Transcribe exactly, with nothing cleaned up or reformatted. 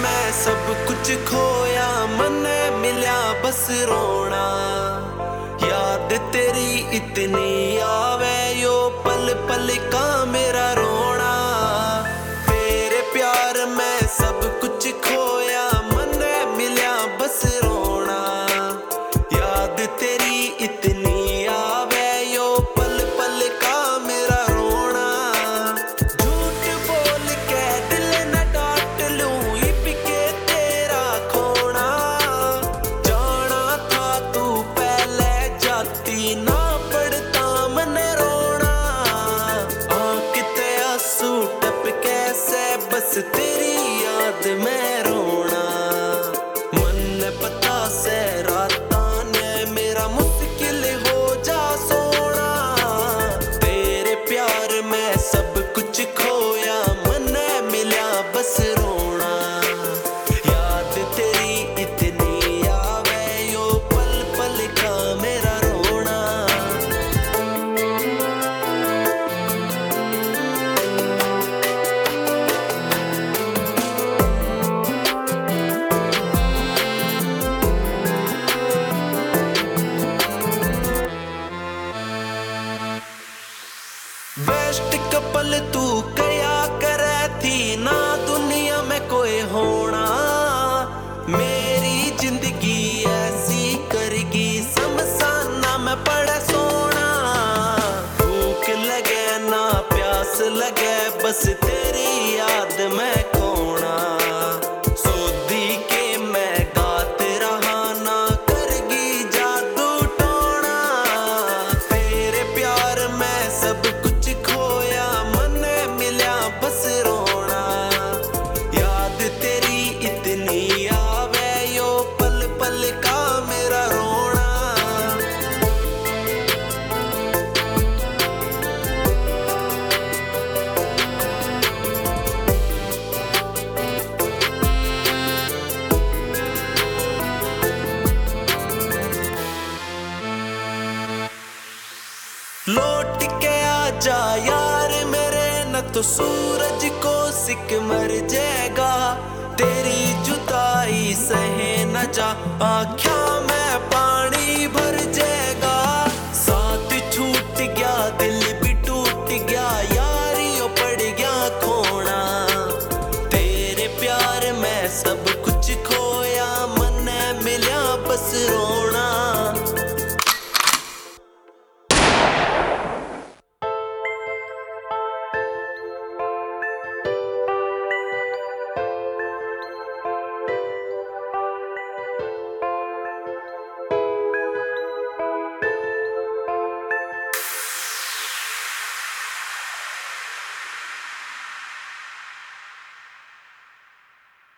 मैं सब कुछ खोया, मन मिल्या बस रोना। याद तेरी इतनी आवे, यो पल पल का मेरा रोना। तेरे प्यार में सब कुछ खोया, मन मिल्या बस रोना। याद तेरी इतनी आवे, यो पल पल का मेरा रोना। झूठ बोल के दिल न डांट लूं, इब के तेरा खोना। जाना था तू पहले जाती, ना पड़ता मन रोना। आँख ते आंसू टपके से बस तेरी याद में रोना। मन पता से राता ने मेरा मुश्किल हो जा सोना। तेरे प्यार में सब कुछ खोया, मन मिला बस रोना। याद तेरी इतनी आवे, यो पल पल का मेरा रोना। बेस्ट कपल तू कया करे थी, ना दुनिया में कोई होना। मेरी जिंदगी ऐसी करगी, समसाना में पड़े सोना। भूख लगे ना प्यास लगे, बस तेरी याद में खोना। सोधी के मैं गात रहा, ना करगी जादू टोना। तेरे प्यार में सब कुछ खोया, मन मिला बस रोना। याद तेरी इतनी आवे, यो पल पल का मेरा रोना। लौट के आजा यार मेरे, न तो सूरज को सिक मर जाएगा। तेरी जुदाई सहे न जा, आँखों में पानी भर जाएगा। साथ छूट गया, दिल भी टूट गया, यारियों पड़ गया खोना। तेरे प्यार में सब कुछ खो